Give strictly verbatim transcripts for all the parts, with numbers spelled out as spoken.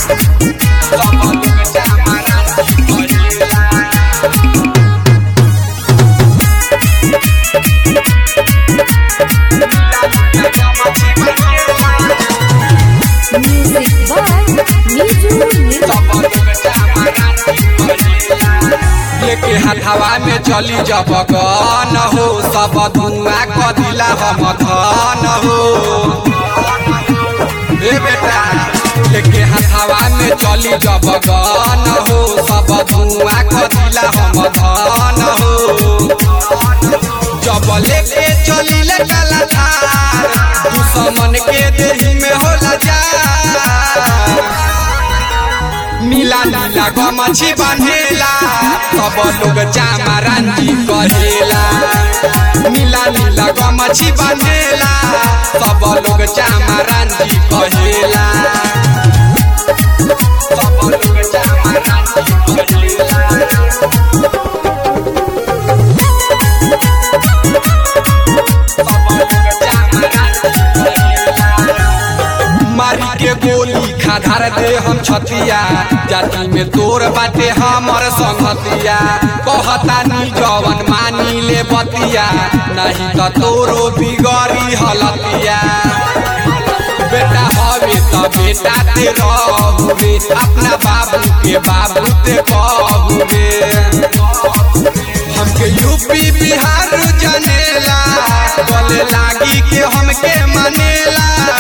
के हथवा में चली जब गन हो सब धुआं कदिला हम धन हो ए बेटा लेके हथवा में चली जब गन हो सब धुआं कदिला हम धन हो जब लेके चली ले काला थार दुश्मन के देही में होला जा नीला नीला गमछी बंधेला सब लोग चामरांजी कहेला नीला नीला गमछी बंधेला सब लोग चामरांजी कहेला सब लोग चामरांजी कहेला मारी के गोली खाधार दे हम छतिया जाति में तोर बाटे हमर संगतिया कहता नी जवन मानी ले बतिया नहीं तो तोरो बिगड़ी हलतिया बेटा हवे तो बेटा ते रहू रे अपना बाबू के बाबू ते कहू रे हमके यूपी बिहार जनेला बोले लागी के हमके मनेला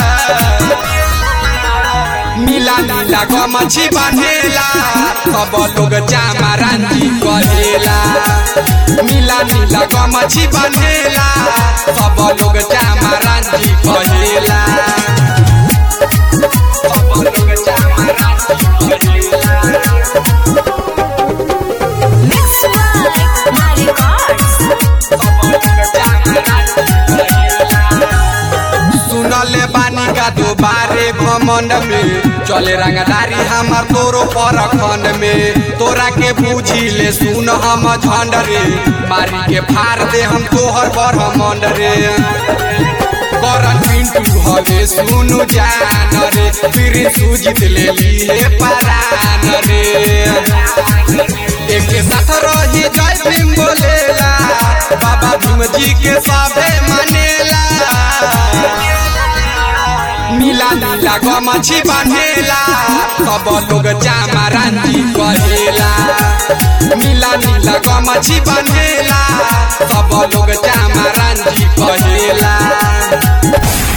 नीला नीला गमछी बंधेला सब लोग चामरांजी कहेला नीला नीला गमछी बंधेला सब लोग चामरांजी कहेला सब लोग चामरांजी कहेला सुनले बानी का दोबारे घमंड में चले रंगदारी हमार तोरो परखंड में तोरा के बूझी ले सुन हम झंड रे मारी के फाड़ दे हम तोहर ब्रह्मंड रे करन पिंटू हवे सुनु जान रे फिर सुजीत ले लिए परान रे एक साथ रही जय भीम बोलेला बाबा भीम जी के सबे मानेला नीला नीला गमछी बंधेला सब लोग चामरांजी कहेला नीला नीला गमछी बंधेला सब लोग चामरांजी कहेला।